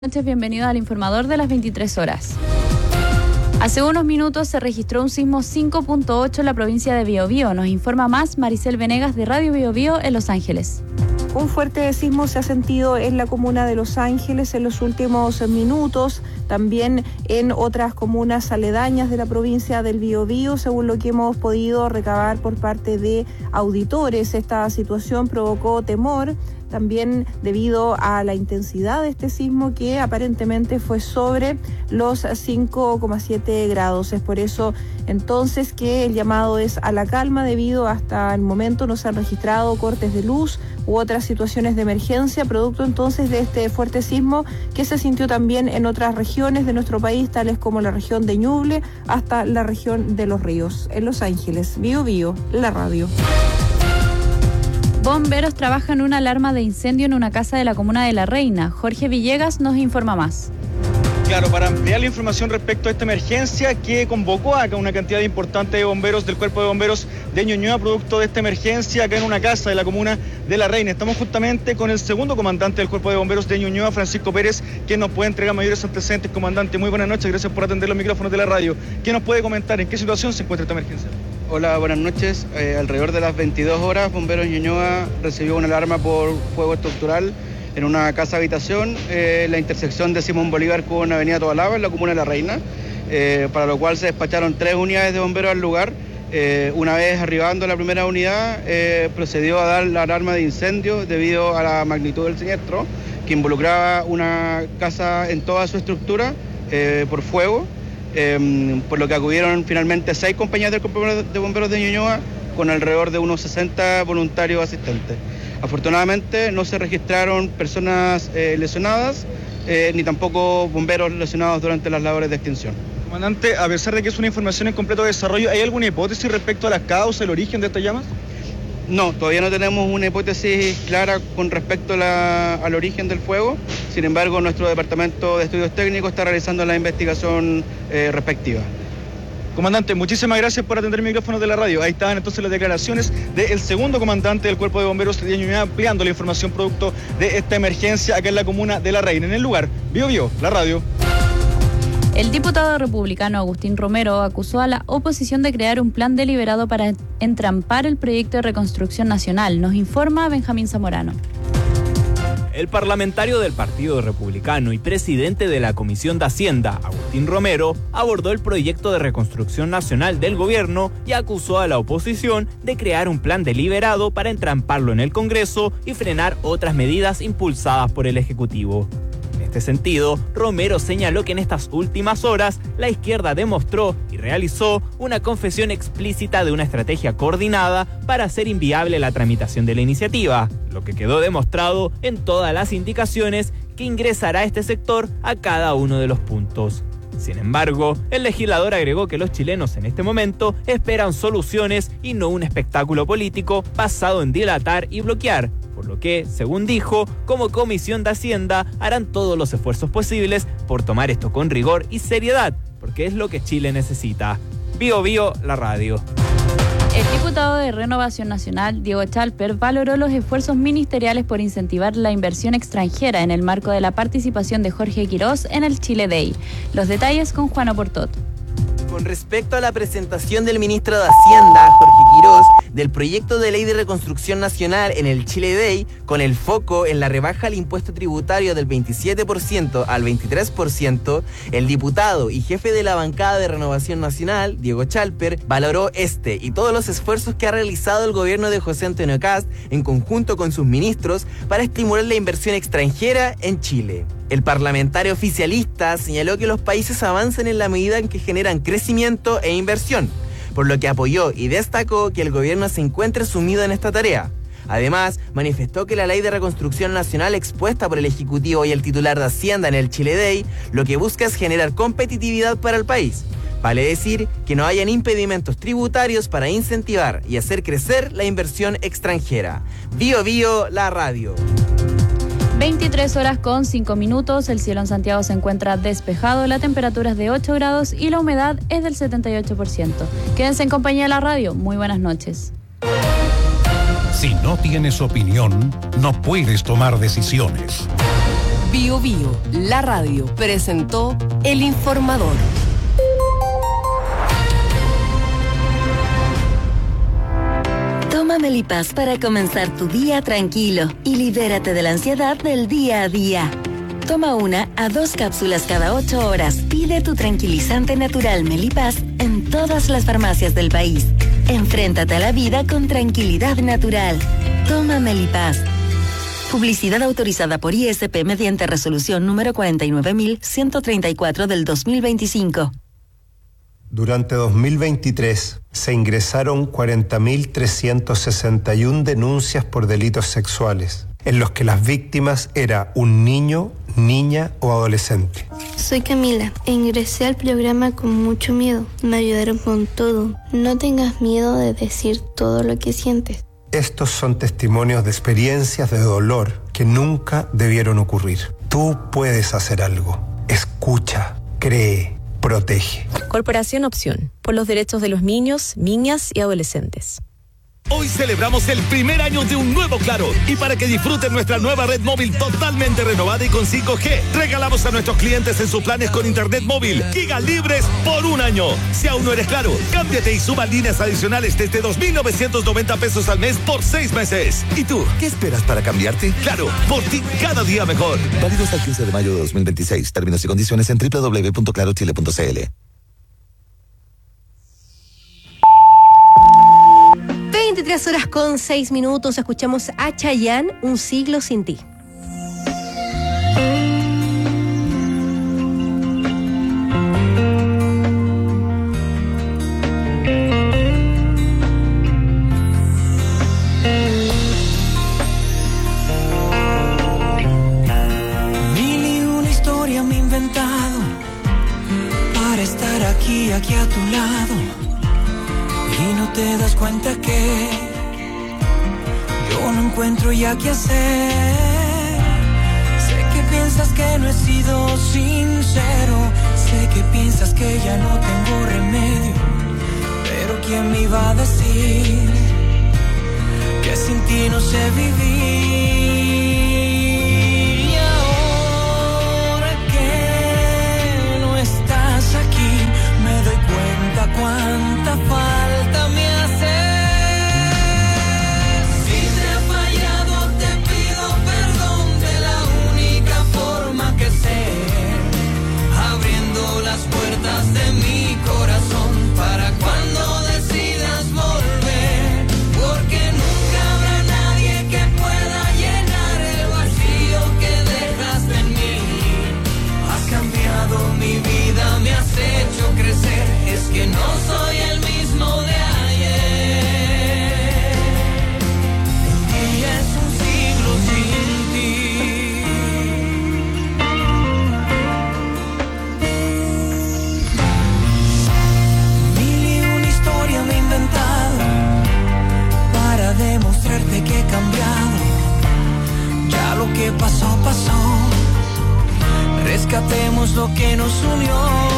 Buenas noches, bienvenido al informador de las 23 horas. Hace unos minutos se registró un sismo 5.8 en la provincia de Biobío. Nos informa más Maricel Venegas de Radio Biobío en Los Ángeles. Un fuerte sismo se ha sentido en la comuna de Los Ángeles en los últimos minutos, también en otras comunas aledañas de la provincia del Biobío, según lo que hemos podido recabar por parte de auditores. Esta situación provocó temor, también debido a la intensidad de este sismo que aparentemente fue sobre los 5,7 grados. Es por eso entonces que el llamado es a la calma, debido hasta el momento no se han registrado cortes de luz u otras situaciones de emergencia, producto entonces de este fuerte sismo que se sintió también en otras regiones de nuestro país, tales como la región de Ñuble hasta la región de Los Ríos. En Los Ángeles, Biobío, la radio. Bomberos trabajan una alarma de incendio en una casa de la comuna de La Reina. Jorge Villegas nos informa más. Claro, para ampliar la información respecto a esta emergencia que convocó acá una cantidad importante de bomberos del Cuerpo de Bomberos de Ñuñoa, producto de esta emergencia acá en una casa de la comuna de La Reina. Estamos justamente con el segundo comandante del Cuerpo de Bomberos de Ñuñoa, Francisco Pérez, quien nos puede entregar mayores antecedentes. Comandante, muy buenas noches, gracias por atender los micrófonos de la radio. ¿Qué nos puede comentar? ¿En qué situación se encuentra esta emergencia? Hola, buenas noches. Alrededor de las 22 horas, Bomberos Ñuñoa recibió una alarma por fuego estructural en una casa habitación, la intersección de Simón Bolívar con Avenida Tobalaba, en la comuna de La Reina, para lo cual se despacharon 3 unidades de bomberos al lugar. Una vez arribando la primera unidad, procedió a dar la alarma de incendio debido a la magnitud del siniestro, que involucraba una casa en toda su estructura por fuego. Por lo que acudieron finalmente 6 compañías del Cuerpo de Bomberos de Ñuñoa con alrededor de unos 60 voluntarios asistentes. Afortunadamente no se registraron personas lesionadas ni tampoco bomberos lesionados durante las labores de extinción. Comandante, a pesar de que es una información en completo desarrollo, ¿hay alguna hipótesis respecto a las causas, el origen de estas llamas? No, todavía no tenemos una hipótesis clara con respecto al origen del fuego. Sin embargo, nuestro departamento de estudios técnicos está realizando la investigación respectiva. Comandante, muchísimas gracias por atender el micrófono de la radio. Ahí estaban entonces las declaraciones del segundo comandante del Cuerpo de Bomberos de Ñuñoa, ampliando la información producto de esta emergencia acá en la comuna de La Reina. En el lugar, Biobío, la radio. El diputado republicano Agustín Romero acusó a la oposición de crear un plan deliberado para entrampar el proyecto de reconstrucción nacional. Nos informa Benjamín Zamorano. El parlamentario del Partido Republicano y presidente de la Comisión de Hacienda, Agustín Romero, abordó el proyecto de reconstrucción nacional del gobierno y acusó a la oposición de crear un plan deliberado para entramparlo en el Congreso y frenar otras medidas impulsadas por el Ejecutivo. En este sentido, Romero señaló que en estas últimas horas la izquierda demostró y realizó una confesión explícita de una estrategia coordinada para hacer inviable la tramitación de la iniciativa, lo que quedó demostrado en todas las indicaciones que ingresará este sector a cada uno de los puntos. Sin embargo, el legislador agregó que los chilenos en este momento esperan soluciones y no un espectáculo político basado en dilatar y bloquear, por lo que, según dijo, como Comisión de Hacienda harán todos los esfuerzos posibles por tomar esto con rigor y seriedad, porque es lo que Chile necesita. Biobío, la radio. El diputado de Renovación Nacional, Diego Chalper, valoró los esfuerzos ministeriales por incentivar la inversión extranjera en el marco de la participación de Jorge Quirós en el Chile Day. Los detalles con Juan Oportot. Con respecto a la presentación del ministro de Hacienda, Jorge Quirós, del proyecto de ley de reconstrucción nacional en el Chile Day, con el foco en la rebaja al impuesto tributario del 27% al 23%, el diputado y jefe de la bancada de Renovación Nacional, Diego Chalper, valoró este y todos los esfuerzos que ha realizado el gobierno de José Antonio Kast en conjunto con sus ministros para estimular la inversión extranjera en Chile. El parlamentario oficialista señaló que los países avanzan en la medida en que generan crecimiento e inversión, por lo que apoyó y destacó que el gobierno se encuentre sumido en esta tarea. Además, manifestó que la ley de reconstrucción nacional expuesta por el Ejecutivo y el titular de Hacienda en el Chile Day lo que busca es generar competitividad para el país. Vale decir que no hayan impedimentos tributarios para incentivar y hacer crecer la inversión extranjera. Biobío, la radio. 23 horas con 5 minutos, el cielo en Santiago se encuentra despejado, la temperatura es de 8 grados y la humedad es del 78%. Quédense en compañía de la radio, muy buenas noches. Si no tienes opinión, no puedes tomar decisiones. Bio Bio, la radio, presentó El Informador. Toma Melipaz para comenzar tu día tranquilo y libérate de la ansiedad del día a día. Toma 1 a 2 cápsulas cada 8 horas. Pide tu tranquilizante natural Melipaz en todas las farmacias del país. Enfréntate a la vida con tranquilidad natural. Toma Melipaz. Publicidad autorizada por ISP mediante resolución número 49.134 del 2025. Durante 2023 se ingresaron 40.361 denuncias por delitos sexuales, en los que las víctimas era un niño, niña o adolescente. Soy Camila e ingresé al programa con mucho miedo. Me ayudaron con todo. No tengas miedo de decir todo lo que sientes. Estos son testimonios de experiencias de dolor que nunca debieron ocurrir. Tú puedes hacer algo. Escucha, cree, protege. Corporación Opción, por los derechos de los niños, niñas y adolescentes. Hoy celebramos el primer año de un nuevo Claro y para que disfruten nuestra nueva red móvil totalmente renovada y con 5G, regalamos a nuestros clientes en sus planes con internet móvil gigas libres por un año. Si aún no eres Claro, cámbiate y suba líneas adicionales desde 2.990 pesos al mes por 6 meses. ¿Y tú, qué esperas para cambiarte? Claro, por ti cada día mejor. Válido hasta el 15 de mayo de 2026. Términos y condiciones en www.clarochile.cl. 23 horas con 6 minutos, escuchamos a Chayanne, Un siglo sin ti. Mil y una historia me he inventado para estar aquí a tu lado. Y no te das cuenta que yo no encuentro ya qué hacer. Sé que piensas que no he sido sincero. Sé que piensas que ya no tengo remedio. Pero ¿quién me iba a decir que sin ti no sé vivir? Y ahora que no estás aquí, me doy cuenta cuánta falta me hace. Si te he fallado, te pido perdón de la única forma que sé, abriendo las puertas de mi corazón para cuando decidas volver, porque nunca habrá nadie que pueda llenar el vacío que dejaste en mí. Has cambiado mi vida, me has hecho crecer, es que no soy el mismo de ayer. Un día es un siglo sin ti. Mil y una historia me he inventado para demostrarte que he cambiado. Ya lo que pasó, pasó. Rescatemos lo que nos unió.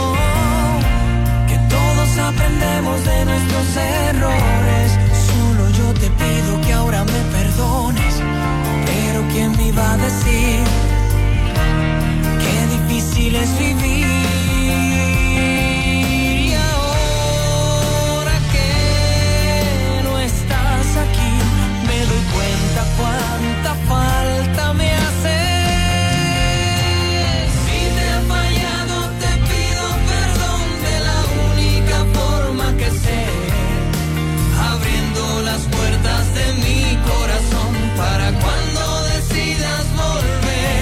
Todos aprendemos de nuestros errores. Solo yo te pido que ahora me perdones. Pero ¿quién me iba a decir qué difícil es vivir? Y ahora que no estás aquí, me doy cuenta cuánta falta me hace. Si te he fallado, te pido perdón de la forma que sé, abriendo las puertas de mi corazón para cuando decidas volver,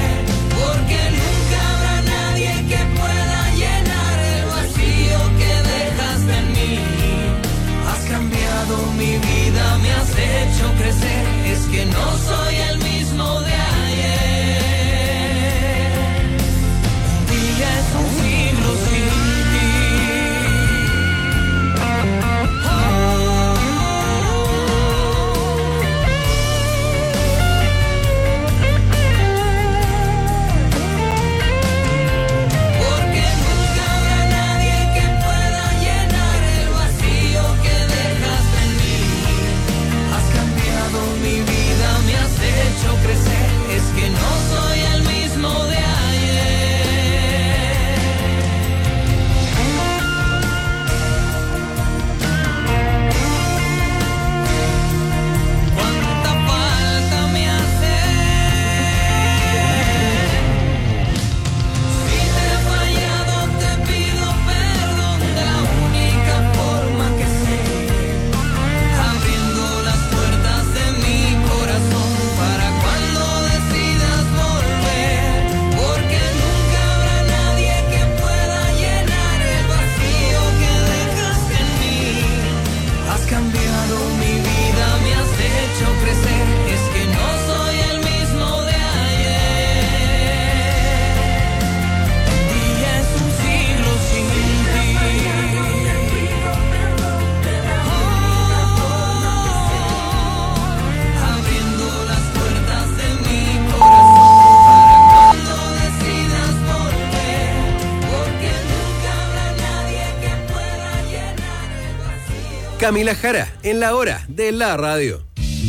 Camila Jara, en la hora de la radio.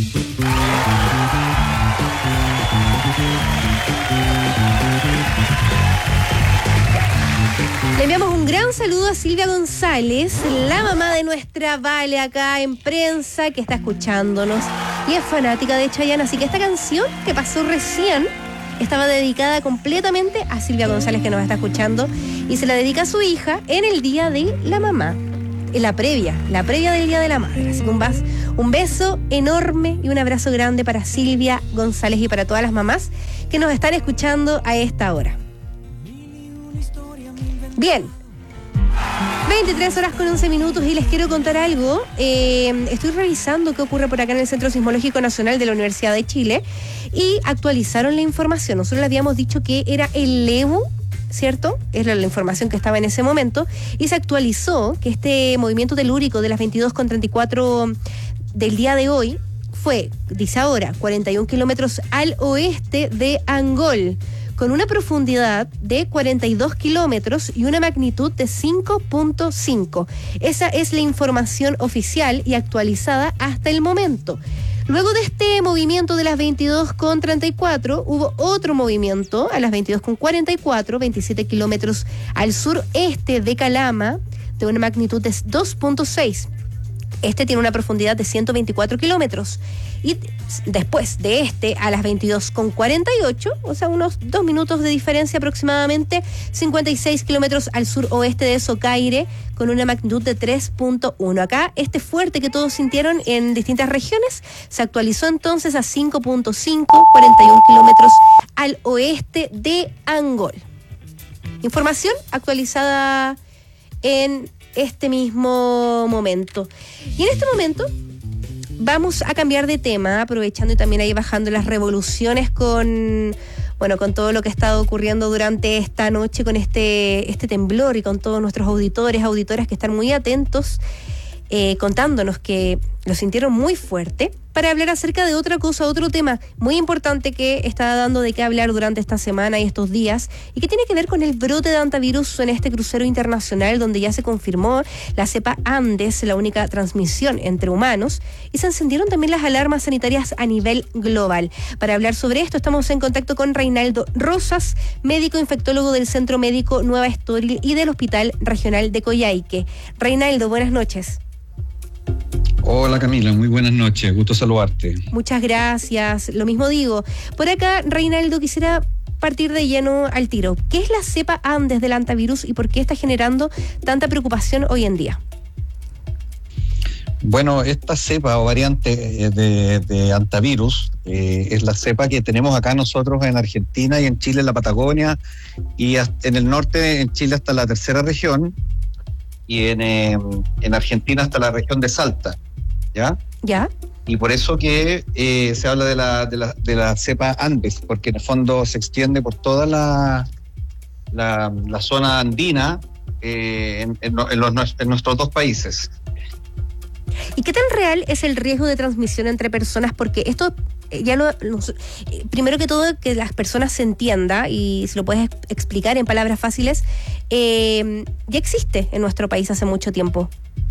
Le enviamos un gran saludo a Silvia González, la mamá de nuestra Vale acá en prensa, que está escuchándonos y es fanática de Chayanne. Así que esta canción que pasó recién estaba dedicada completamente a Silvia González, que nos está escuchando, y se la dedica a su hija en el Día de la Mamá, en la previa del Día de la Madre. Así que un beso enorme y un abrazo grande para Silvia González y para todas las mamás que nos están escuchando a esta hora. Bien, 23:11 y les quiero contar algo. Estoy revisando qué ocurre por acá en el Centro Sismológico Nacional de la Universidad de Chile y actualizaron la información. Nosotros le habíamos dicho que era el Lebu, ¿cierto? Era la información que estaba en ese momento y se actualizó que este movimiento telúrico de las 22:34 del día de hoy fue, dice ahora, 41 kilómetros al oeste de Angol, con una profundidad de 42 kilómetros y una magnitud de 5.5. Esa es la información oficial y actualizada hasta el momento. Luego de este movimiento de las 22:34, hubo otro movimiento a las 22:44, 27 kilómetros al sureste de Calama, de una magnitud de 2.6. Este tiene una profundidad de 124 kilómetros. Y después de este, a las 22:48, o sea, unos 2 minutos de diferencia aproximadamente, 56 kilómetros al suroeste de Socaire, con una magnitud de 3.1. Acá, este fuerte que todos sintieron en distintas regiones, se actualizó entonces a 5.5, 41 kilómetros al oeste de Angol. Información actualizada en este mismo momento. Y en este momento vamos a cambiar de tema, aprovechando y también ahí bajando las revoluciones con todo lo que ha estado ocurriendo durante esta noche con este temblor y con todos nuestros auditores, auditoras que están muy atentos, contándonos que lo sintieron muy fuerte, para hablar acerca de otra cosa, otro tema muy importante que está dando de qué hablar durante esta semana y estos días, y que tiene que ver con el brote de hantavirus en este crucero internacional, donde ya se confirmó la cepa Andes, la única transmisión entre humanos, y se encendieron también las alarmas sanitarias a nivel global. Para hablar sobre esto estamos en contacto con Reinaldo Rosas, médico infectólogo del Centro Médico Nueva Estoril y del Hospital Regional de Coyhaique. Reinaldo, buenas noches. Hola Camila, muy buenas noches, gusto saludarte. Muchas gracias, lo mismo digo. Por acá, Reinaldo, quisiera partir de lleno al tiro. ¿Qué es la cepa Andes del hantavirus y por qué está generando tanta preocupación hoy en día? Bueno, esta cepa o variante de hantavirus es la cepa que tenemos acá nosotros en Argentina y en Chile, en la Patagonia, y en el norte, en Chile hasta la tercera región, y en Argentina hasta la región de Salta. ¿Ya? Y por eso que se habla de la cepa Andes, porque en el fondo se extiende por toda la zona andina en nuestros dos países. ¿Y qué tan real es el riesgo de transmisión entre personas? Porque esto primero que todo, que las personas se entienda, y si lo puedes explicar en palabras fáciles, ya existe en nuestro país hace mucho tiempo.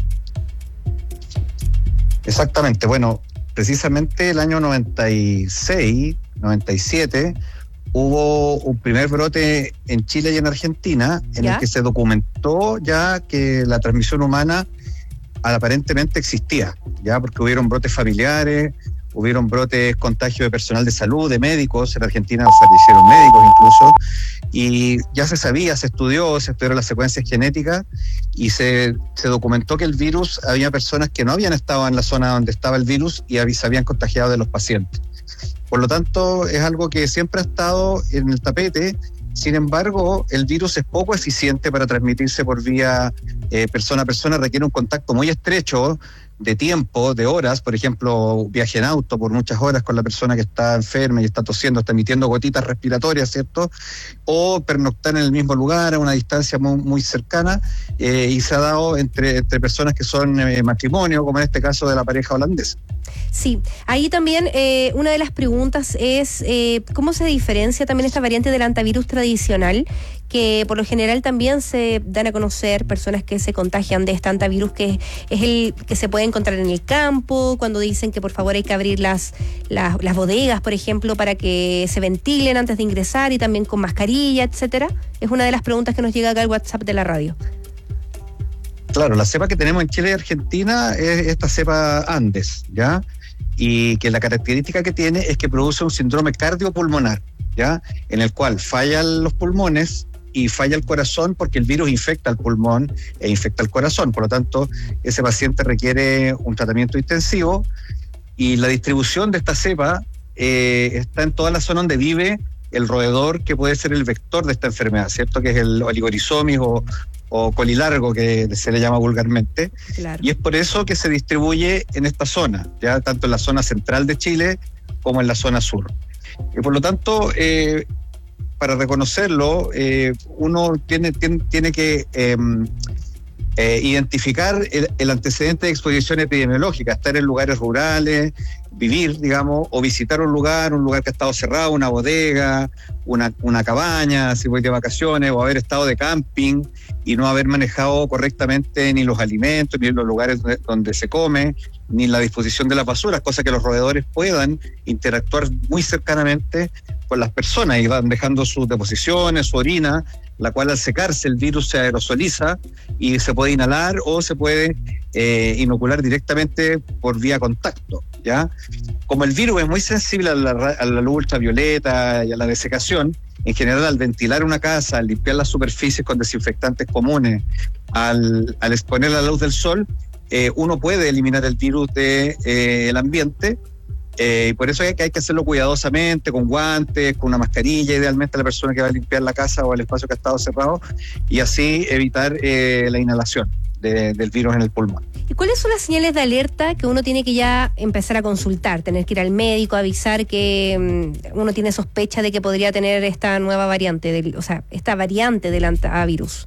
Exactamente, bueno, precisamente el año 96, 97, hubo un primer brote en Chile y en Argentina, en el que se documentó ya que la transmisión humana aparentemente existía, ya porque hubieron brotes familiares, hubieron brotes, contagio de personal de salud, de médicos. En Argentina fallecieron médicos incluso, y ya se sabía, se estudiaron las secuencias genéticas y se documentó que el virus, había personas que no habían estado en la zona donde estaba el virus y se habían contagiado de los pacientes. Por lo tanto, es algo que siempre ha estado en el tapete. Sin embargo, el virus es poco eficiente para transmitirse por vía persona a persona, requiere un contacto muy estrecho de tiempo, de horas, por ejemplo, viaje en auto por muchas horas con la persona que está enferma y está tosiendo, está emitiendo gotitas respiratorias, ¿cierto? O pernoctar en el mismo lugar a una distancia muy cercana, y se ha dado entre personas que son matrimonio, como en este caso de la pareja holandesa. Sí, ahí también una de las preguntas es ¿cómo se diferencia también esta variante del antivirus tradicional? Que por lo general también se dan a conocer personas que se contagian de este antivirus, que es el que se puede encontrar en el campo, cuando dicen que por favor hay que abrir las bodegas, por ejemplo, para que se ventilen antes de ingresar y también con mascarilla, etcétera. Es una de las preguntas que nos llega acá al WhatsApp de la radio. Claro, la cepa que tenemos en Chile y Argentina es esta cepa Andes, ¿ya? Y que la característica que tiene es que produce un síndrome cardiopulmonar, ¿ya? En el cual fallan los pulmones y falla el corazón porque el virus infecta el pulmón e infecta el corazón. Por lo tanto, ese paciente requiere un tratamiento intensivo y la distribución de esta cepa está en toda la zona donde vive el roedor que puede ser el vector de esta enfermedad, ¿cierto? Que es el Oligorizomis o colilargo, que se le llama vulgarmente. Claro. Y es por eso que se distribuye en esta zona, ya tanto en la zona central de Chile como en la zona sur. Y por lo tanto, para reconocerlo, uno tiene que identificar el antecedente de exposición epidemiológica, estar en lugares rurales, vivir, digamos, o visitar un lugar que ha estado cerrado, una bodega, una cabaña, si voy de vacaciones, o haber estado de camping y no haber manejado correctamente ni los alimentos, ni los lugares donde se come, ni la disposición de las basuras, cosa que los roedores puedan interactuar muy cercanamente con las personas y van dejando sus deposiciones, su orina, la cual al secarse el virus se aerosoliza y se puede inhalar o se puede inocular directamente por vía contacto, ¿ya? Como el virus es muy sensible a la luz ultravioleta y a la desecación, en general al ventilar una casa, al limpiar las superficies con desinfectantes comunes, al exponer la luz del sol, uno puede eliminar el virus del ambiente. Y por eso hay que hacerlo cuidadosamente, con guantes, con una mascarilla, idealmente la persona que va a limpiar la casa o el espacio que ha estado cerrado, y así evitar la inhalación del virus en el pulmón. ¿Y cuáles son las señales de alerta que uno tiene que ya empezar a consultar? Tener que ir al médico, avisar que uno tiene sospecha de que podría tener esta nueva variante, esta variante del antivirus.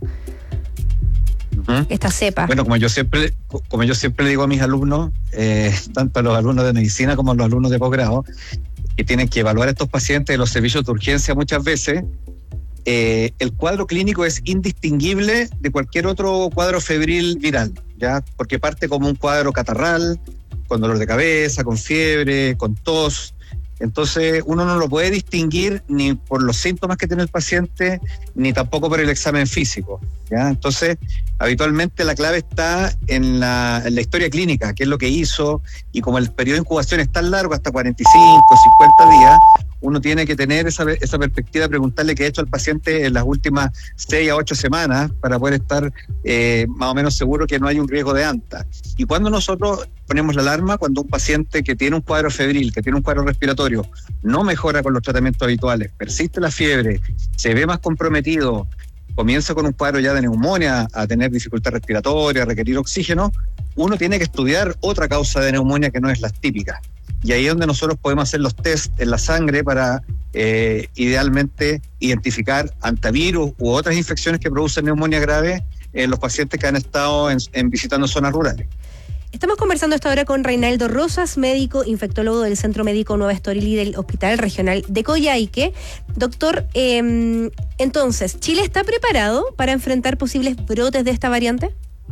Esta cepa. Bueno, como yo siempre le digo a mis alumnos, tanto a los alumnos de medicina como a los alumnos de posgrado, que tienen que evaluar a estos pacientes en los servicios de urgencia muchas veces, el cuadro clínico es indistinguible de cualquier otro cuadro febril viral, ¿ya? Porque parte como un cuadro catarral, con dolor de cabeza, con fiebre, con tos. Entonces uno no lo puede distinguir ni por los síntomas que tiene el paciente, ni tampoco por el examen físico, ¿ya? Entonces, habitualmente la clave está en la historia clínica, qué es lo que hizo, y como el periodo de incubación es tan largo, hasta 45, 50 días, uno tiene que tener esa perspectiva, preguntarle qué ha hecho el paciente en las últimas 6 a 8 semanas para poder estar más o menos seguro que no hay un riesgo de ANTA. Y cuando nosotros ponemos la alarma, cuando un paciente que tiene un cuadro febril, que tiene un cuadro respiratorio, no mejora con los tratamientos habituales, persiste la fiebre, se ve más comprometido, comienza con un cuadro ya de neumonía, a tener dificultad respiratoria, a requerir oxígeno, uno tiene que estudiar otra causa de neumonía que no es las típicas. Y ahí es donde nosotros podemos hacer los test en la sangre para idealmente identificar antivirus u otras infecciones que producen neumonía grave en los pacientes que han estado visitando zonas rurales. Estamos conversando esta hora con Reinaldo Rosas, médico infectólogo del Centro Médico Nueva Estoril y del Hospital Regional de Coyhaique. Doctor, entonces, ¿Chile está preparado para enfrentar posibles brotes de esta variante?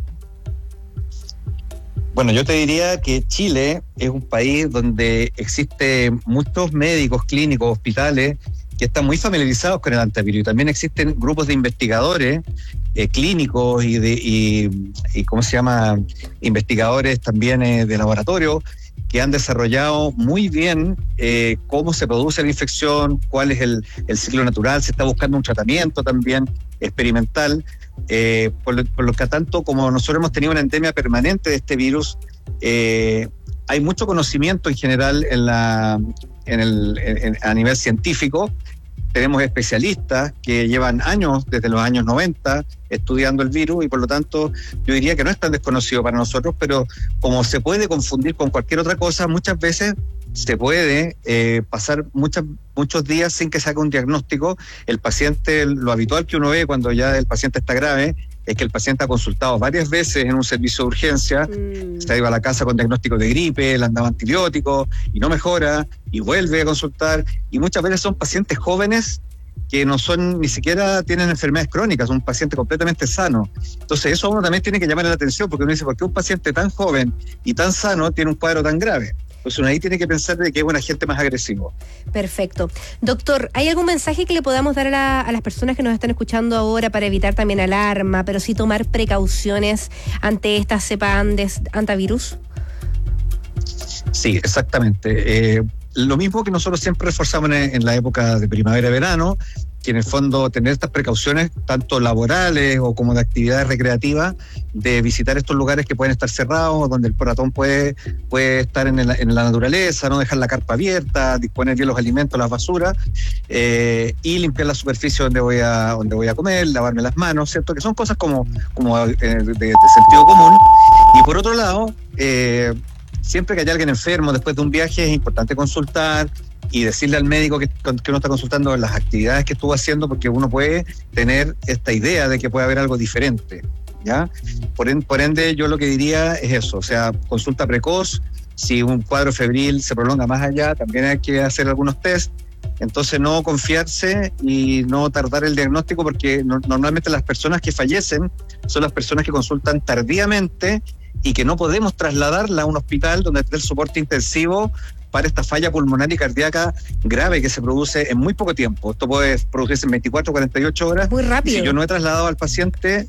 Bueno, yo te diría que Chile es un país donde existen muchos médicos, clínicos, hospitales que están muy familiarizados con el antivirus, y también existen grupos de investigadores clínicos y ¿cómo se llama? Investigadores también de laboratorio que han desarrollado muy bien cómo se produce la infección, cuál es el ciclo natural, se está buscando un tratamiento también experimental. Por lo que tanto, como nosotros hemos tenido una endemia permanente de este virus, hay mucho conocimiento en general a nivel científico. Tenemos especialistas que llevan años, desde los años 90, estudiando el virus, y por lo tanto yo diría que no es tan desconocido para nosotros, pero como se puede confundir con cualquier otra cosa, muchas veces se puede pasar muchos días sin que se haga un diagnóstico. El paciente, lo habitual que uno ve cuando ya el paciente está grave, es que el paciente ha consultado varias veces en un servicio de urgencia, se ha ido a la casa con diagnóstico de gripe, le han dado antibióticos y no mejora, y vuelve a consultar, y muchas veces son pacientes jóvenes que no son, ni siquiera tienen enfermedades crónicas, son un paciente completamente sano. Entonces eso a uno también tiene que llamar la atención, porque uno dice, ¿por qué un paciente tan joven y tan sano tiene un cuadro tan grave? Pues uno ahí tiene que pensar de que es un agente más agresivo. Perfecto. Doctor, ¿hay algún mensaje que le podamos dar a las personas que nos están escuchando ahora para evitar también alarma, pero sí tomar precauciones ante esta cepa antivirus? Sí, exactamente. Lo mismo que nosotros siempre reforzamos en la época de primavera-verano, que en el fondo tener estas precauciones, tanto laborales o como de actividades recreativas, de visitar estos lugares que pueden estar cerrados, donde el ratón puede estar en la naturaleza, no dejar la carpa abierta, disponer bien los alimentos, las basuras, y limpiar la superficie donde voy a comer, lavarme las manos, ¿cierto? Que son cosas como de sentido común. Y por otro lado, siempre que haya alguien enfermo después de un viaje, es importante consultar y decirle al médico que uno está consultando las actividades que estuvo haciendo, porque uno puede tener esta idea de que puede haber algo diferente, ¿ya? Por ende, yo lo que diría es eso, o sea, consulta precoz. Si un cuadro febril se prolonga más allá, también hay que hacer algunos test. Entonces no confiarse y no tardar el diagnóstico, porque normalmente las personas que fallecen son las personas que consultan tardíamente y que no podemos trasladarla a un hospital donde esté el soporte intensivo para esta falla pulmonar y cardíaca grave que se produce en muy poco tiempo. Esto puede producirse en 24 o 48 horas. Muy rápido. Si yo no he trasladado al paciente,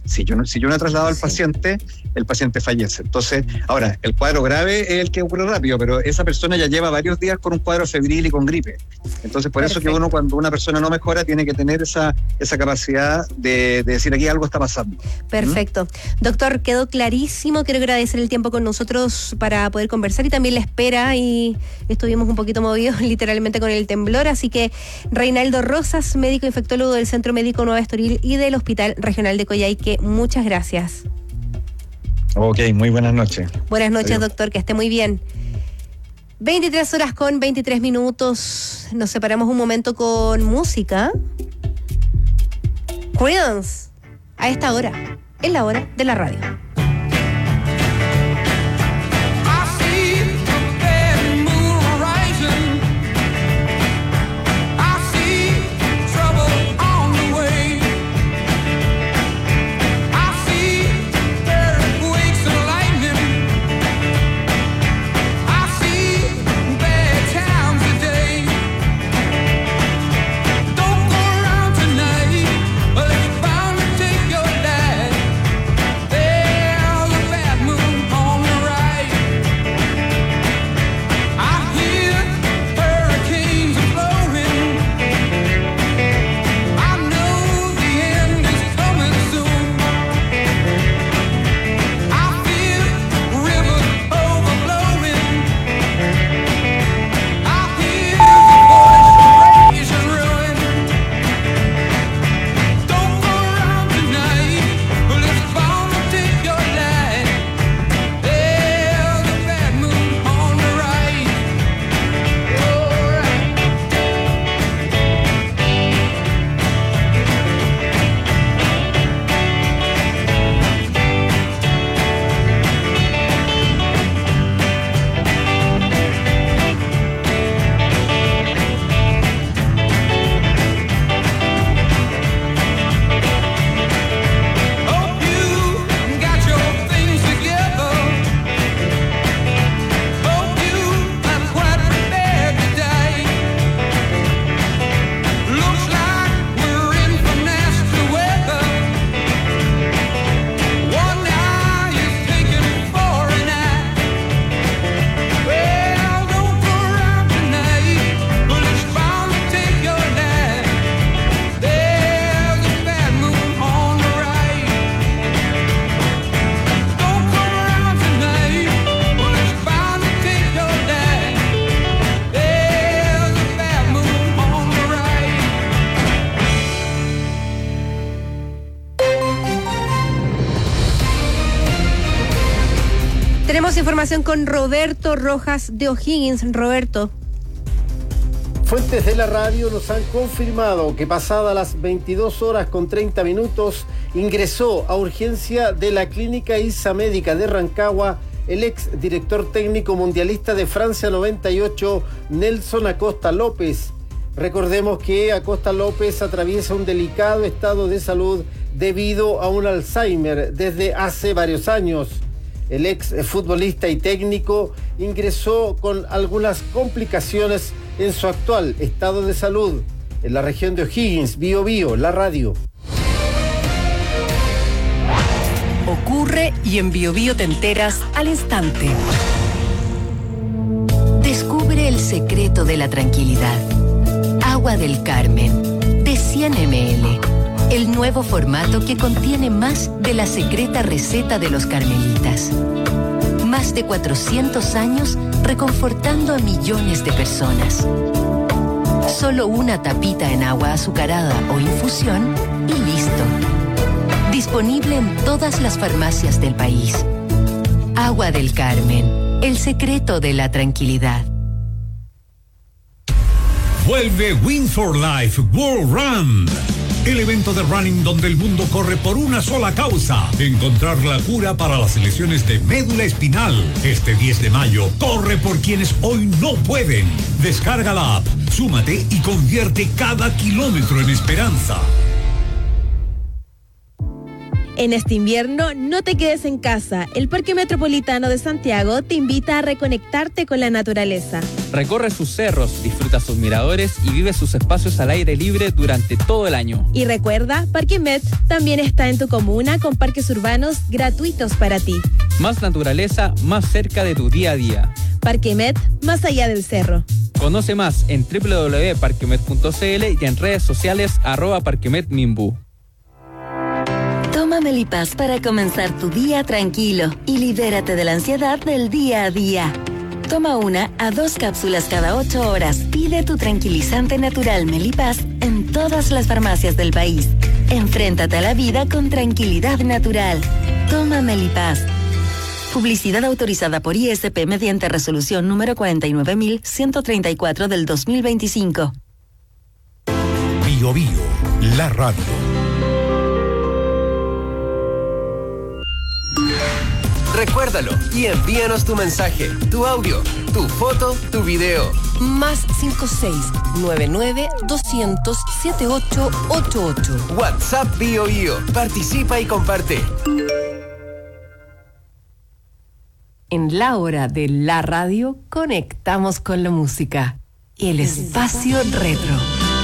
el paciente fallece. Entonces, ahora, el cuadro grave es el que ocurre rápido, pero esa persona ya lleva varios días con un cuadro febril y con gripe. Entonces, por eso que uno, cuando una persona no mejora, tiene que tener esa capacidad de decir, aquí algo está pasando. Perfecto. Doctor, quedó clarísimo. Quiero agradecer el tiempo con nosotros para poder conversar y también la espera, y estuvimos un poquito movidos literalmente con el temblor, así que Reinaldo Rosas, médico infectólogo del Centro Médico Nueva Estoril y del Hospital Regional de Coyhaique, muchas gracias. Ok, muy buenas noches. Buenas noches, Adiós. doctor, que esté muy bien. 23 horas con 23 minutos, nos separamos un momento con música. Creedence, a esta hora, es la hora de la radio. Tenemos información con Roberto Rojas de O'Higgins. Roberto. Fuentes de la radio nos han confirmado que pasada las 22 horas con 30 minutos ingresó a urgencia de la Clínica ISA Médica de Rancagua el ex director técnico mundialista de Francia 98, Nelson Acosta López. Recordemos que Acosta López atraviesa un delicado estado de salud debido a un Alzheimer desde hace varios años. El ex futbolista y técnico ingresó con algunas complicaciones en su actual estado de salud en la región de O'Higgins. Biobío, la radio. Ocurre y en Biobío te enteras al instante. Descubre el secreto de la tranquilidad. Agua del Carmen, de 100 ml. El nuevo formato que contiene más de la secreta receta de los carmelitas. Más de 400 años reconfortando a millones de personas. Solo una tapita en agua azucarada o infusión y listo. Disponible en todas las farmacias del país. Agua del Carmen, el secreto de la tranquilidad. Vuelve Win for Life World Run. El evento de running donde el mundo corre por una sola causa: encontrar la cura para las lesiones de médula espinal. Este 10 de mayo, corre por quienes hoy no pueden. Descarga la app, súmate y convierte cada kilómetro en esperanza. En este invierno, no te quedes en casa. El Parque Metropolitano de Santiago te invita a reconectarte con la naturaleza. Recorre sus cerros, disfruta sus miradores y vive sus espacios al aire libre durante todo el año. Y recuerda, Parque Met también está en tu comuna con parques urbanos gratuitos para ti. Más naturaleza, más cerca de tu día a día. Parque Met, más allá del cerro. Conoce más en www.parquemet.cl y en redes sociales @parquemetminbu. Toma Melipaz para comenzar tu día tranquilo y libérate de la ansiedad del día a día. Toma 1 a 2 cápsulas cada 8 horas. Pide tu tranquilizante natural Melipaz en todas las farmacias del país. Enfréntate a la vida con tranquilidad natural. Toma Melipaz. Publicidad autorizada por ISP mediante resolución número 49134 del 2025. Biobío, la radio. Recuérdalo y envíanos tu mensaje, tu audio, tu foto, tu video. Más 5699-200-7888. WhatsApp Biobío. Participa y comparte. En la hora de la radio, conectamos con la música. El espacio retro.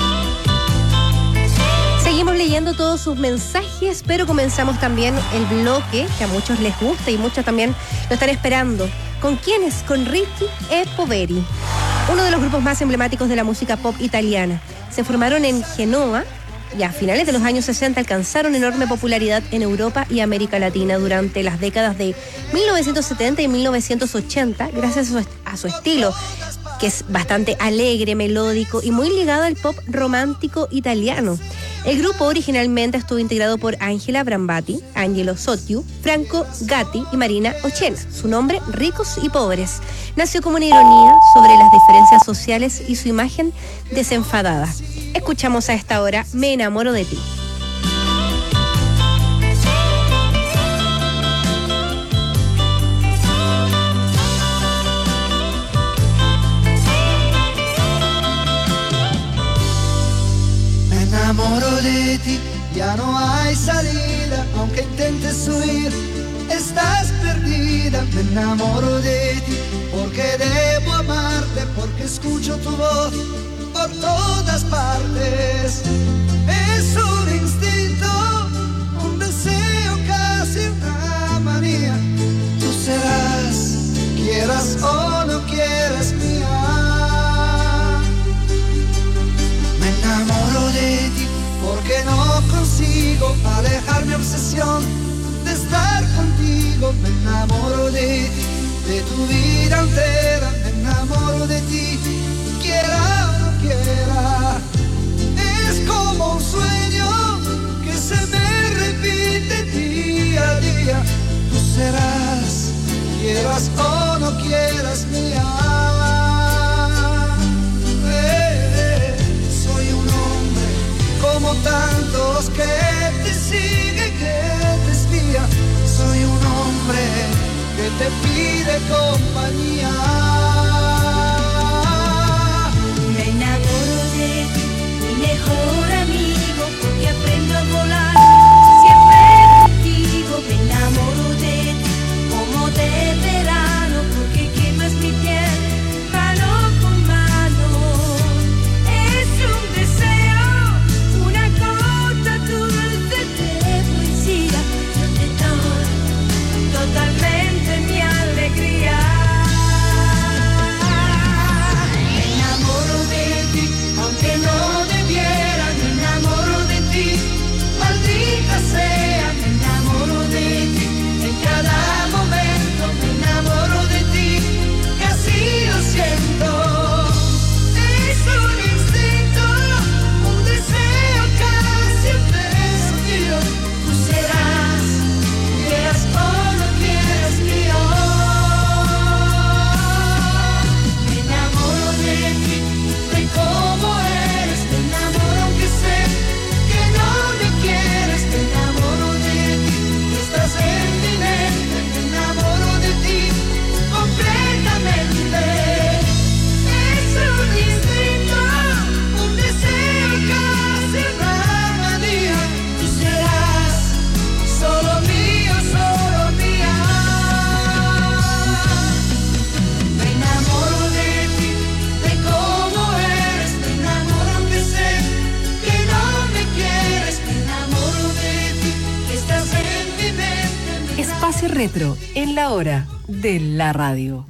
Seguimos leyendo todos sus mensajes, pero comenzamos también el bloque que a muchos les gusta y muchos también lo están esperando. ¿Con quiénes? Con Ricky e Poveri, uno de los grupos más emblemáticos de la música pop italiana. Se formaron en Genoa y a finales de los años 60 alcanzaron enorme popularidad en Europa y América Latina durante las décadas de 1970 y 1980, gracias a su estilo, que es bastante alegre, melódico y muy ligado al pop romántico italiano. El grupo originalmente estuvo integrado por Angela Brambati, Angelo Sotiu, Franco Gatti y Marina Ocena. Su nombre, Ricos y Pobres, nació como una ironía sobre las diferencias sociales y su imagen desenfadada. Escuchamos a esta hora Me enamoro de ti. Me enamoro de ti, ya no hay salida, aunque intentes huir, estás perdida. Me enamoro de ti, porque debo amarte, porque escucho tu voz por todas partes. Es un instinto, un deseo, casi una manía. Tú serás, quieras o no quieras, mía. Me enamoro de ti porque no consigo alejar mi obsesión de estar contigo. Me enamoro de ti, de tu vida entera. Me enamoro de ti, quiera o no quiera. Es como un sueño que se me repite día a día. Tú serás, quieras o no quieras, mía. te pide compañía. Me enamoro de ti, mi mejor amigo, porque aprendo a volar siempre contigo. Me enamoro de ti como de verano, porque quemas mi piel mano con mano. Es un deseo, una gota dulce de poesía. Yo te doy totalmente mi alegría. Me enamoro de ti, aunque no debiera. Me enamoro de ti, maldita sea. Me enamoro de ti, en cada momento. Me enamoro de ti, y así lo siento. Es un instinto, un deseo casi un desafío. Tú serás, quieras o no quieras mío. Me enamoro de ti, de cómo eres. Me enamoro aunque sé que no me quieres. Me enamoro de ti, que estás en mi mente. Me enamoro de ti completamente. Es un instinto, un deseo casi una manía. Tú serás solo mío, solo mía. Me enamoro de ti, de cómo eres. Me enamoro aunque sé que no me quieres. Me enamoro de ti, que estás en mi mente. Espacio Retro en la hora de la radio.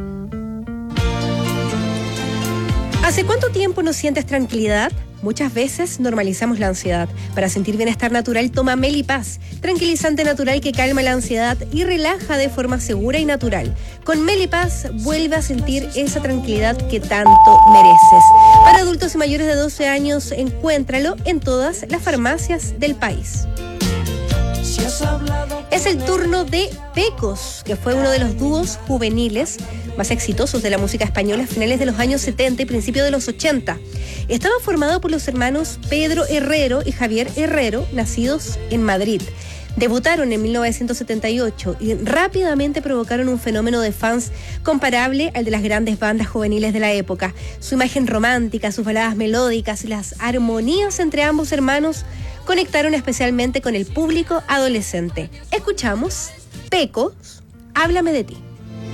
¿Hace cuánto tiempo no sientes tranquilidad? Muchas veces normalizamos la ansiedad. Para sentir bienestar natural, toma Melipaz, tranquilizante natural que calma la ansiedad y relaja de forma segura y natural. Con Melipaz vuelve a sentir esa tranquilidad que tanto mereces. Para adultos y mayores de 12 años, encuéntralo en todas las farmacias del país. Es el turno de Pecos, que fue uno de los dúos juveniles más exitosos de la música española a finales de los años 70 y principios de los 80. Estaba formado por los hermanos Pedro Herrero y Javier Herrero, nacidos en Madrid. Debutaron en 1978 y rápidamente provocaron un fenómeno de fans comparable al de las grandes bandas juveniles de la época. Su imagen romántica, sus baladas melódicas y las armonías entre ambos hermanos conectaron especialmente con el público adolescente. Escuchamos Pecos, Háblame de ti.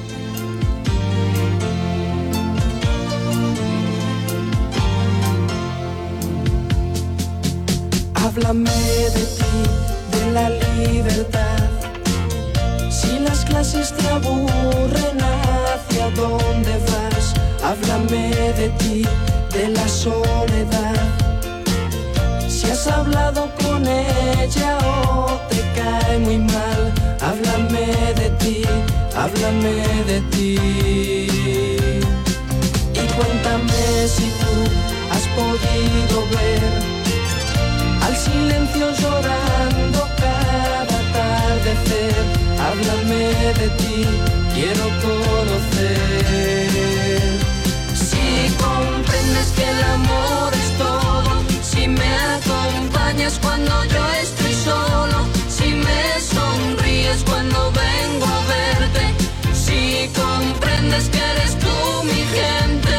Háblame de ti, de la libertad. Si las clases te aburren, ¿hacia dónde vas? Háblame de ti, de la soledad. Si has hablado con ella o te cae muy mal, háblame de ti, háblame de ti. Y cuéntame si tú has podido ver al silencio llorando cada atardecer. Háblame de ti, quiero conocer. Si comprendes que el amor es todo, si me acompañas cuando yo estoy solo, si me sonríes cuando vengo a verte, si comprendes que eres tú mi gente.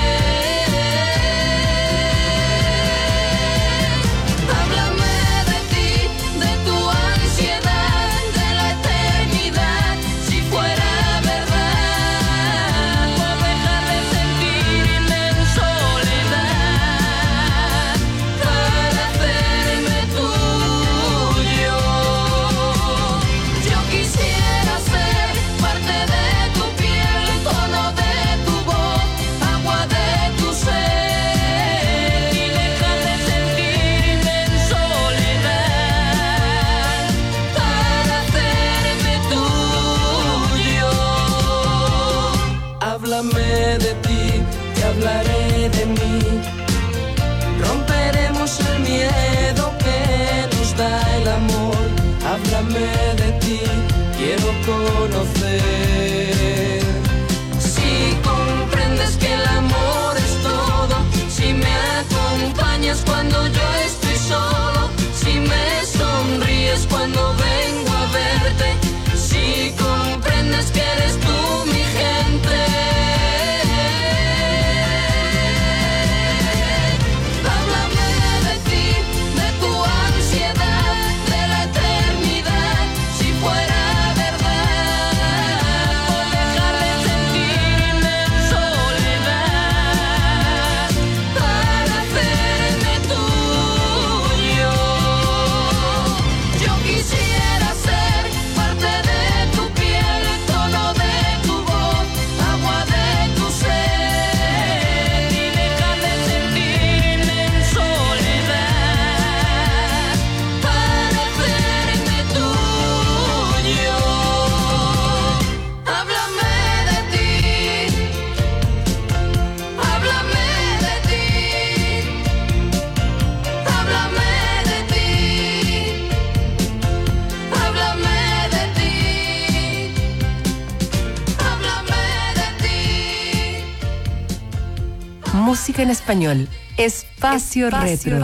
Háblame de ti, te hablaré de mí. Romperemos el miedo que nos da el amor. Háblame de ti, quiero conocer. Si comprendes que el amor es todo, si me acompañas cuando yo estoy solo, si me sonríes cuando vengo a verte, si comprendes que eres música en español. Espacio Retro.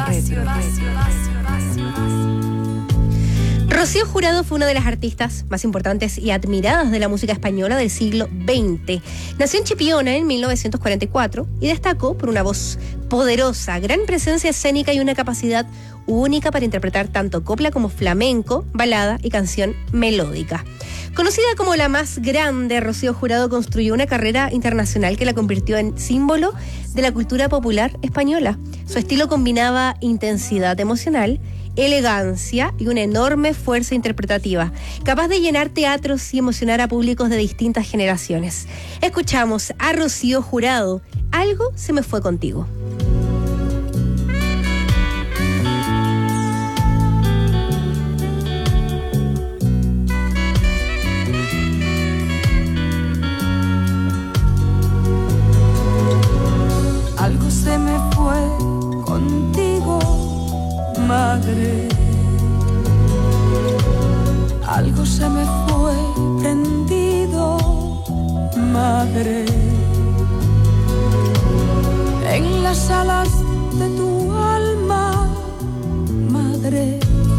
Rocío Jurado fue una de las artistas más importantes y admiradas de la música española del siglo XX. Nació en Chipiona en 1944 y destacó por una voz poderosa, gran presencia escénica y una capacidad única para interpretar tanto copla como flamenco, balada y canción melódica. Conocida como la más grande, Rocío Jurado construyó una carrera internacional que la convirtió en símbolo de la cultura popular española. Su estilo combinaba intensidad emocional, elegancia y una enorme fuerza interpretativa, capaz de llenar teatros y emocionar a públicos de distintas generaciones. Escuchamos a Rocío Jurado, Algo se me fue contigo. Algo se me fue contigo, madre. Algo se me fue prendido, madre. En las alas de tu alma, madre.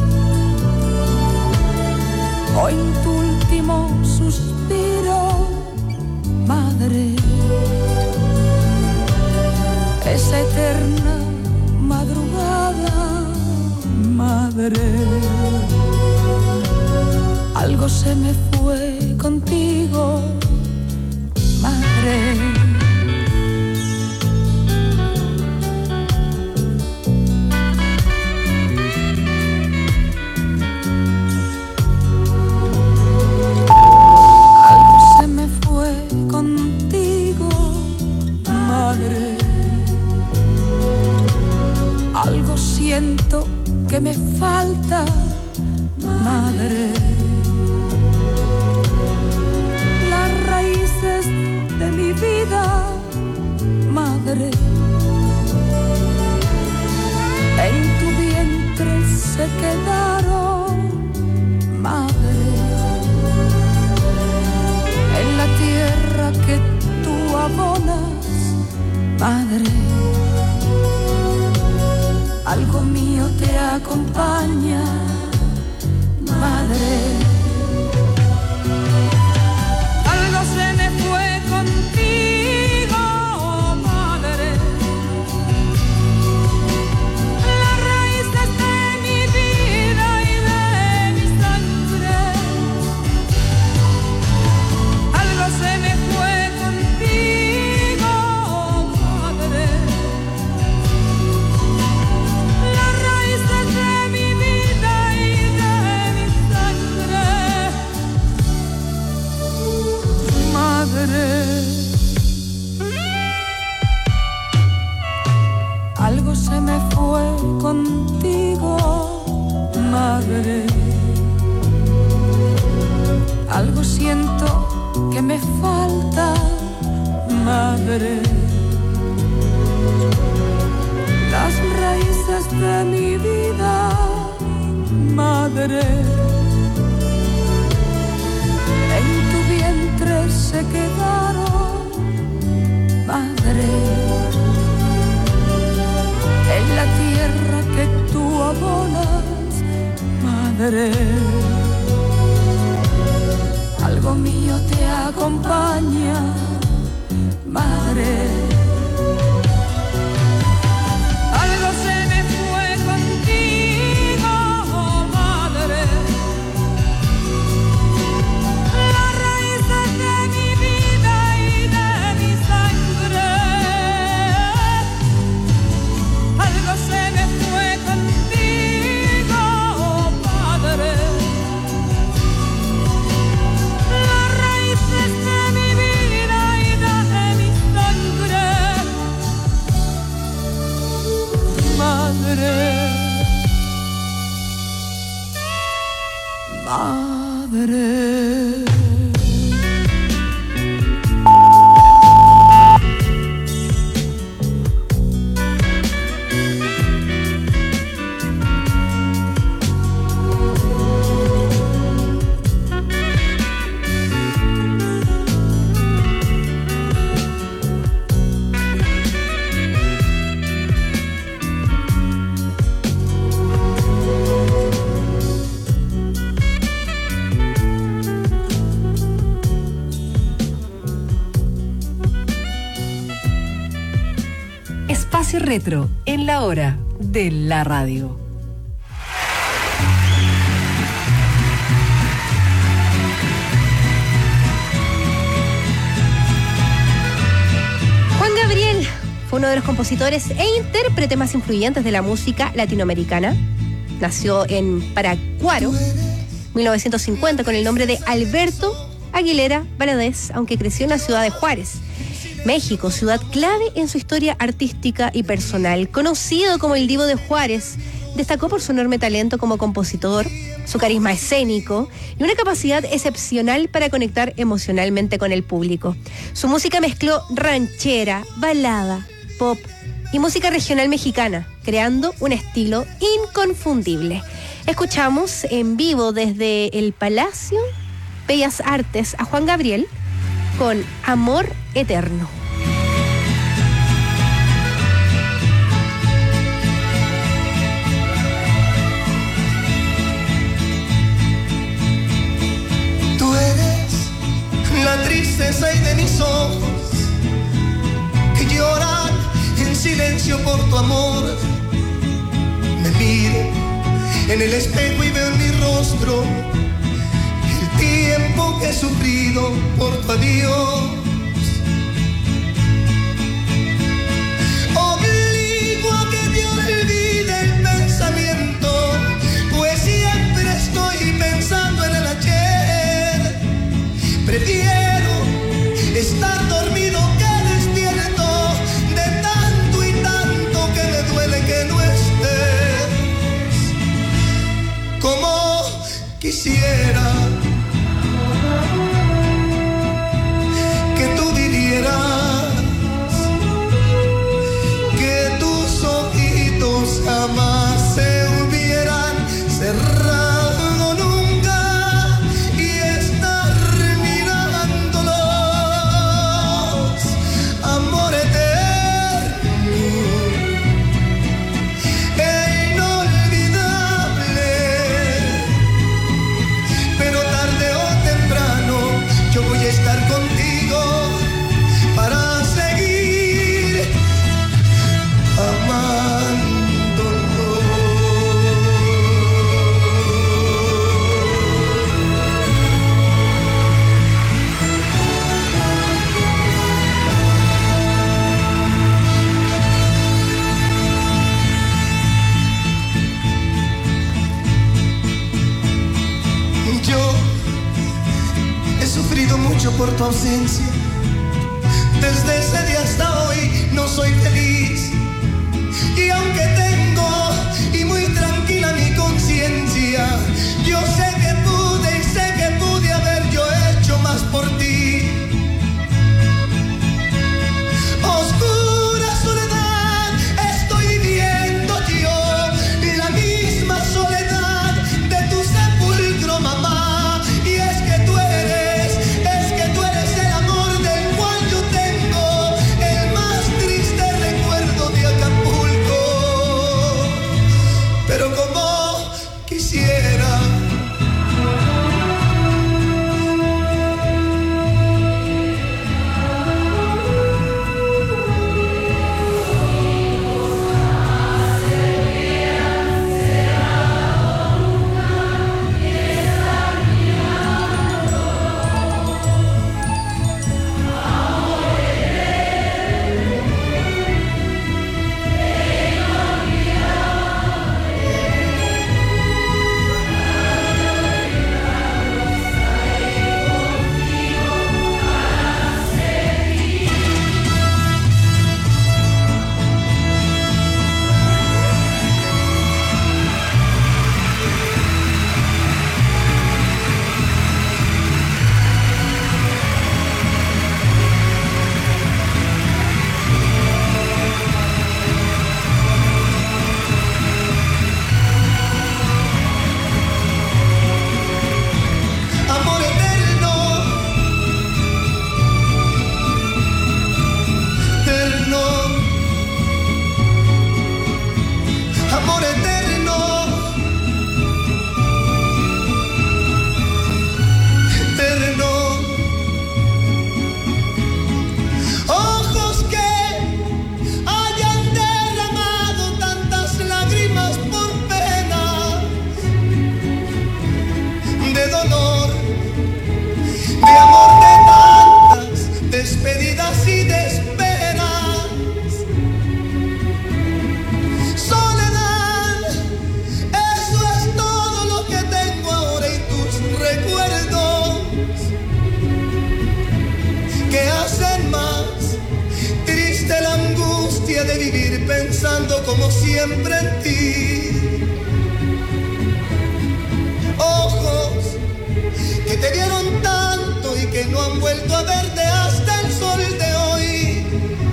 O en tu último suspiro, madre. Esa eterna madrugada, madre. Algo se me fue contigo, madre. Algo se me fue contigo, madre. Algo siento que me falta, madre. Las raíces de mi vida, madre. En tu vientre se quedaron, madre. En la tierra que tú abonas, madre. Algo mío te acompaña, madre. Algo se me fue contigo, madre. Las raíces de mi vida y de mi sangre. Algo se me fue contigo, madre. Las raíces de mi vida y de mi sangre, madre. Algo se me fue contigo, madre. Algo siento que me falta, madre. Las raíces de mi vida, madre. En tu vientre se quedaron, madre. En la tierra que tú abonas, madre. Algo mío te acompaña, madre. Algo se me fue contigo, madre. Las raíces de mi vida y de mi sangre. Algo se me fue contigo, madre. Las raíces de mi vida y de mi sangre, madre. Madre. espacio retro en la hora de la radio. Juan Gabriel fue uno de los compositores e intérpretes más influyentes de la música latinoamericana. Nació en Paracuaro, 1950, con el nombre de Alberto Aguilera Valadez, aunque creció en la ciudad de Juárez, México, ciudad clave en su historia artística y personal. Conocido como el Divo de Juárez, destacó por su enorme talento como compositor, su carisma escénico y una capacidad excepcional para conectar emocionalmente con el público. Su música mezcló ranchera, balada, pop y música regional mexicana, creando un estilo inconfundible. Escuchamos en vivo desde el Palacio Bellas Artes a Juan Gabriel con Amor Eterno. Tú eres la tristeza y de mis ojos que lloran en silencio por tu amor. Me miro en el espejo y veo en mi rostro el tiempo que he sufrido por tu adiós. Obligo a que te olvide el pensamiento, pues siempre estoy pensando en el ayer. Prefiero estar dormido que despierto, de tanto y tanto que me duele que no estés. Como quisiera que tú vivieras, que tus ojitos jamás se hubieran cerrado nunca y estar mirándolos. Amor eterno e inolvidable, pero tarde o temprano yo voy a estar contigo para seguir amándonos. Yo he sufrido mucho por tu ausencia. Desde ese día hasta hoy no soy feliz. Y aunque tengo y muy tranquila mi conciencia, yo sé que pude y sé que pude haber yo hecho más por ti. Oscura soledad estoy viviendo yo, la misma soledad de tu sepulcro, mamá. Y es que tú eres el amor del cual yo tengo el más triste recuerdo de Acapulco. pensando como siempre en ti. Ojos que te dieron tanto y que no han vuelto a verte hasta el sol de hoy.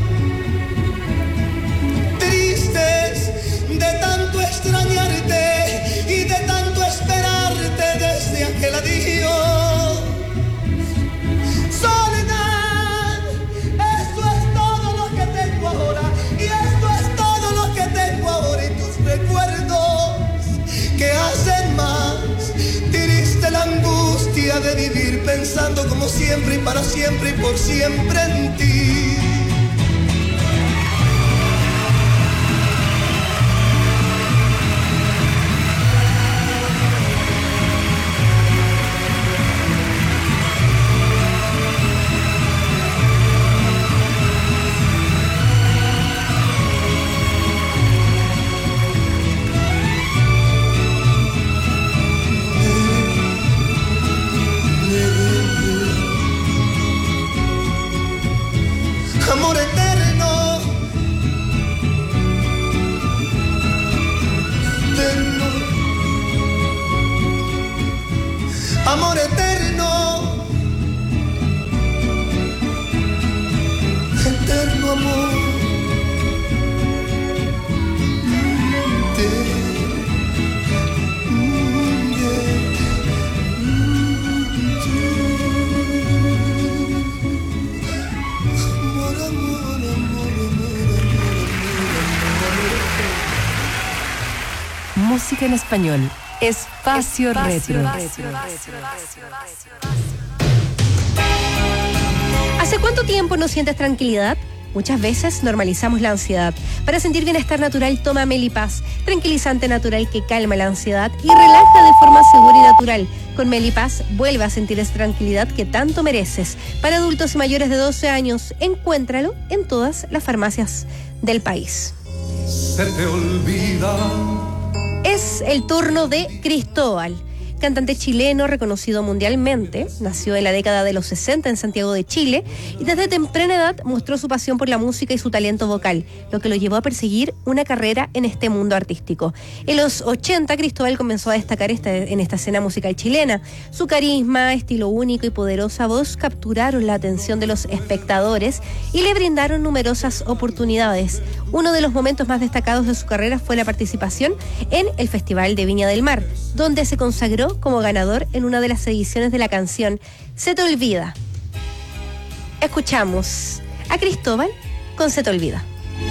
Tristes de tanto extrañarte y de tanto esperarte desde aquel adiós. Soledad, esto es todo lo que tengo ahora, y esto es todo lo que tengo ahora, y tus recuerdos que hacen más triste la angustia de vivir pensando como siempre y para siempre y por siempre en ti. Amor eterno, eterno, amor eterno, eterno amor. Música en español. Espacio Retro. ¿Hace cuánto tiempo no sientes tranquilidad? Muchas veces normalizamos la ansiedad. Para sentir bienestar natural, toma Melipaz, tranquilizante natural que calma la ansiedad y relaja de forma segura y natural. Con Melipaz, vuelve a sentir esa tranquilidad que tanto mereces. Para adultos y mayores de 12 años, encuéntralo en todas las farmacias del país. Se te olvida. Es el turno de Cristóbal, cantante chileno reconocido mundialmente. Nació en la década de los 60 en Santiago de Chile y desde temprana edad mostró su pasión por la música y su talento vocal, lo que lo llevó a perseguir una carrera en este mundo artístico. En los 80, Cristóbal comenzó a destacar en esta escena musical chilena. Su carisma, estilo único y poderosa voz capturaron la atención de los espectadores y le brindaron numerosas oportunidades. Uno de los momentos más destacados de su carrera fue la participación en el Festival de Viña del Mar, donde se consagró como ganador en una de las ediciones de la canción Se te olvida. Escuchamos a Cristóbal con Se te olvida.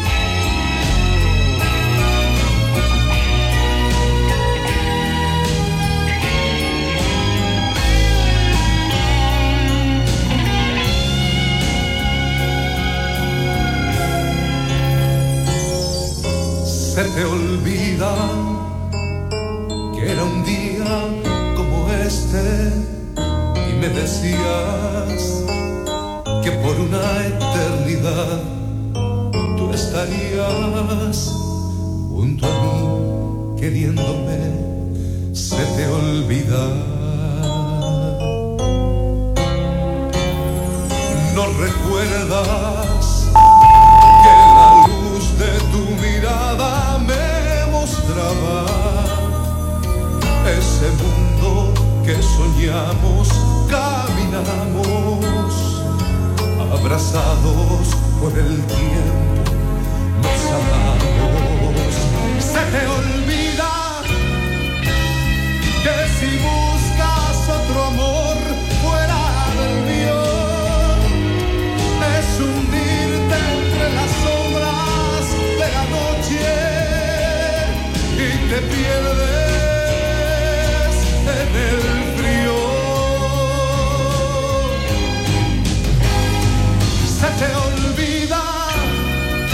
Se te olvida que era un día como este y me decías que por una eternidad tú estarías junto a mí queriéndome. Se te olvida. No recuerdas que la luz de tu mirada me mostraba ese mundo que soñamos, caminamos, abrazados por el tiempo, nos amamos. Se te olvida que si buscas otro amor fuera del mío, es hundirte entre las sombras de la noche y te pierdes en el frío. Se te olvida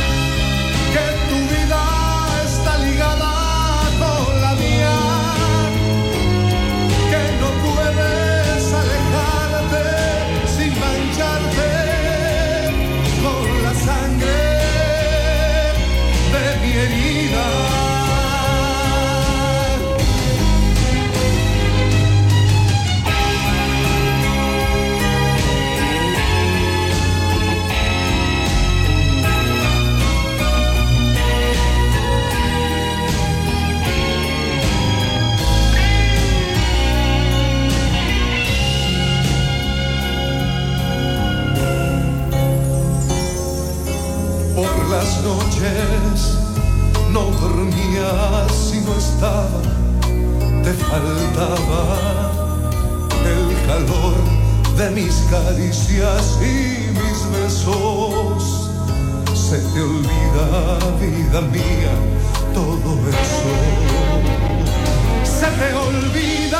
faltaba el calor de mis caricias y mis besos. Se te olvida, vida mía, todo eso. Se te olvida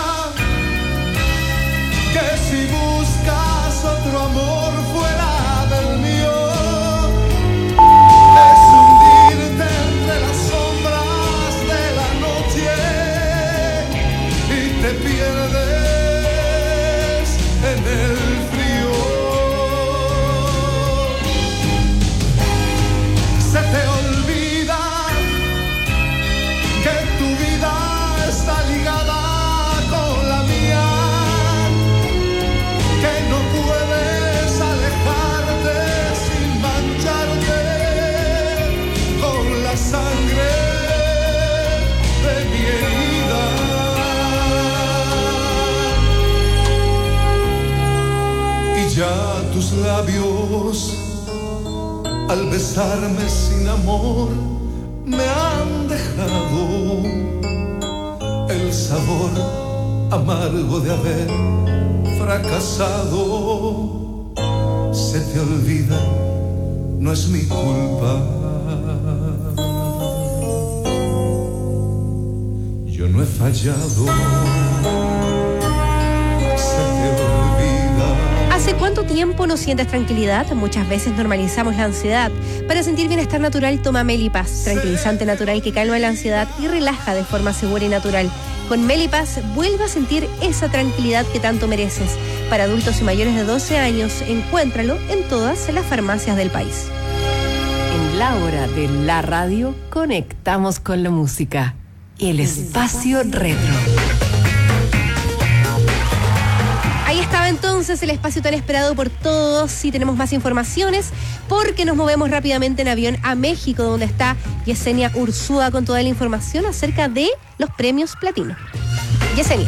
que si buscas otro amor fuera del mío, es hundirte entre las sombras de la noche y te pierdes en el frío. Se te olvida que tu vida está ligada con la mía, que no puedes alejarte sin mancharte con la sangre de mi herida. Y ya tus labios, al besarme sin amor, me han dejado el sabor amargo de haber fracasado. Se te olvida, no es mi culpa. Yo no he fallado. Se te olvida. ¿Hace cuánto tiempo no sientes tranquilidad? Muchas veces normalizamos la ansiedad. Para sentir bienestar natural, toma Melipaz, tranquilizante natural que calma la ansiedad y relaja de forma segura y natural. Con Melipaz, vuelve a sentir esa tranquilidad que tanto mereces. Para adultos y mayores de 12 años, encuéntralo en todas las farmacias del país. En la hora de la radio, conectamos con la música. El espacio retro. Ahí estaba entonces el espacio tan esperado por todos. Y tenemos más informaciones porque nos movemos rápidamente en avión a México, donde está Yesenia Ursúa con toda la información acerca de los premios Platino. Yesenia.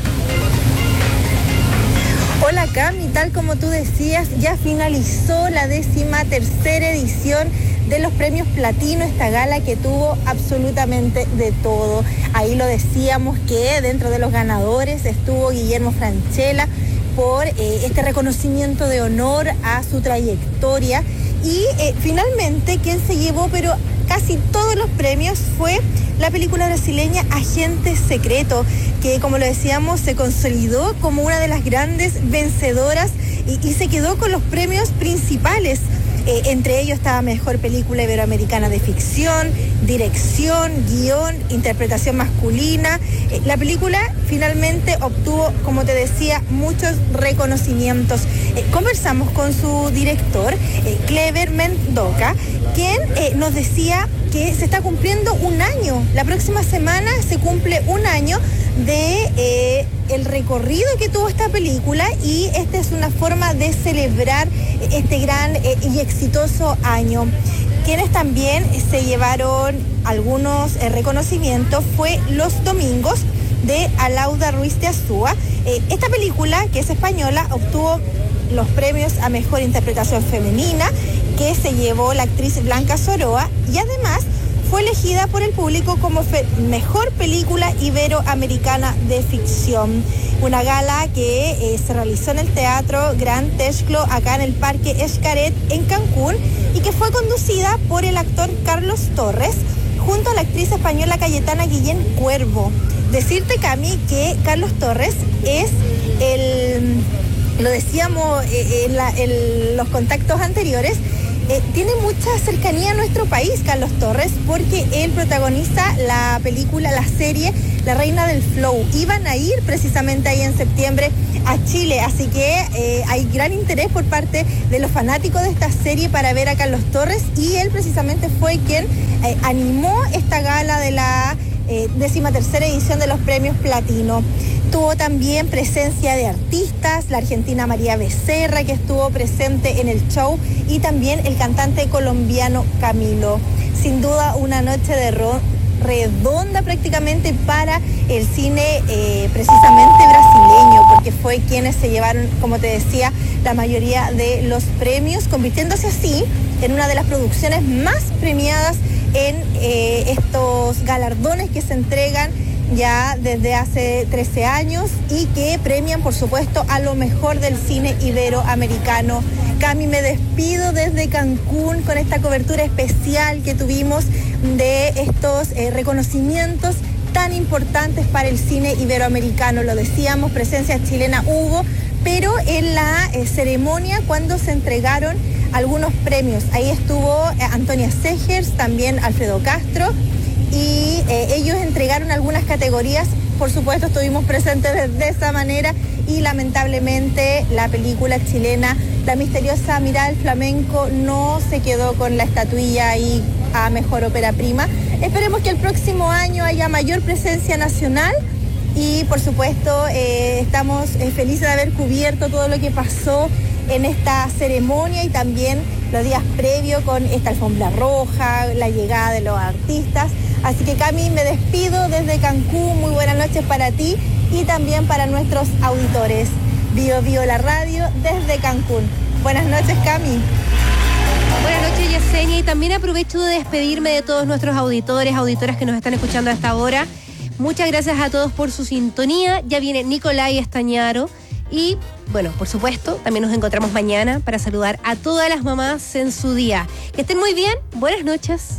Hola Cami, tal como tú decías, ya finalizó la 13ª edición de los premios Platino, esta gala que tuvo absolutamente de todo. Ahí lo decíamos que dentro de los ganadores estuvo Guillermo Francella por este reconocimiento de honor a su trayectoria y finalmente quien se llevó pero casi todos los premios fue la película brasileña Agente Secreto, que como lo decíamos se consolidó como una de las grandes vencedoras y se quedó con los premios principales. Entre ellos estaba Mejor Película Iberoamericana de Ficción, Dirección, Guión, Interpretación Masculina. La película finalmente obtuvo, como te decía, muchos reconocimientos. Conversamos con su director, Clever Mendoca, quien nos decía que se está cumpliendo un año. La próxima semana se cumple un año de el recorrido que tuvo esta película y esta es una forma de celebrar este gran y exitoso año. Quienes también se llevaron algunos reconocimientos fue Los Domingos de Alauda Ruiz de Azúa. Esta película, que es española, obtuvo los premios a Mejor Interpretación Femenina, que se llevó la actriz Blanca Soroa, y además fue elegida por el público como Mejor Película Iberoamericana de Ficción. Una gala que se realizó en el Teatro Gran Texclo, acá en el Parque Xcaret, en Cancún, y que fue conducida por el actor Carlos Torres, junto a la actriz española Cayetana Guillén Cuervo. Decirte, Cami, que Carlos Torres es lo decíamos en los contactos anteriores, tiene mucha cercanía a nuestro país, Carlos Torres, porque él protagoniza la película, la serie La Reina del Flow. Iban a ir precisamente ahí en septiembre a Chile, así que hay gran interés por parte de los fanáticos de esta serie para ver a Carlos Torres, y él precisamente fue quien animó esta gala de la 13ª edición de los premios Platino. Tuvo también presencia de artistas, la argentina María Becerra, que estuvo presente en el show, y también el cantante colombiano Camilo. Sin duda una noche de redonda prácticamente para el cine precisamente brasileño, porque fue quienes se llevaron, como te decía, la mayoría de los premios, convirtiéndose así en una de las producciones más premiadas en estos galardones que se entregan ya desde hace 13 años y que premian, por supuesto, a lo mejor del cine iberoamericano. Cami, me despido desde Cancún con esta cobertura especial que tuvimos de estos reconocimientos tan importantes para el cine iberoamericano. Lo decíamos, presencia chilena hubo, pero en la ceremonia cuando se entregaron algunos premios, ahí estuvo Antonia Segers, también Alfredo Castro, y ellos entregaron algunas categorías. Por supuesto, estuvimos presentes de esa manera y lamentablemente la película chilena La misteriosa mirada del flamenco no se quedó con la estatuilla ahí a mejor ópera prima. Esperemos que el próximo año haya mayor presencia nacional y por supuesto estamos felices de haber cubierto todo lo que pasó en esta ceremonia y también los días previos con esta alfombra roja, la llegada de los artistas. Así que Cami, me despido desde Cancún, muy buenas noches para ti y también para nuestros auditores. Bio Bio la radio desde Cancún. Buenas noches, Cami. Buenas noches, Yesenia, y también aprovecho de despedirme de todos nuestros auditores, auditoras que nos están escuchando a esta hora. Muchas gracias a todos por su sintonía. Ya viene Nicolai Estañaro y, bueno, por supuesto, también nos encontramos mañana para saludar a todas las mamás en su día. Que estén muy bien, buenas noches.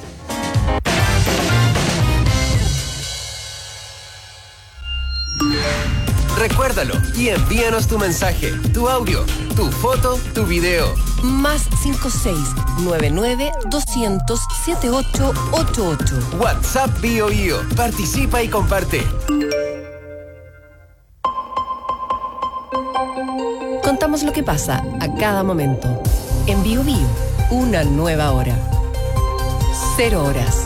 Recuérdalo y envíanos tu mensaje, tu audio, tu foto, tu video. Más 56-99-200-7888. WhatsApp Bio Bio. Participa y comparte. Contamos lo que pasa a cada momento. En Bio Bio, una nueva hora. 0 horas.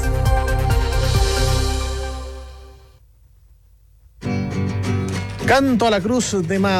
Canto a la cruz de Mao.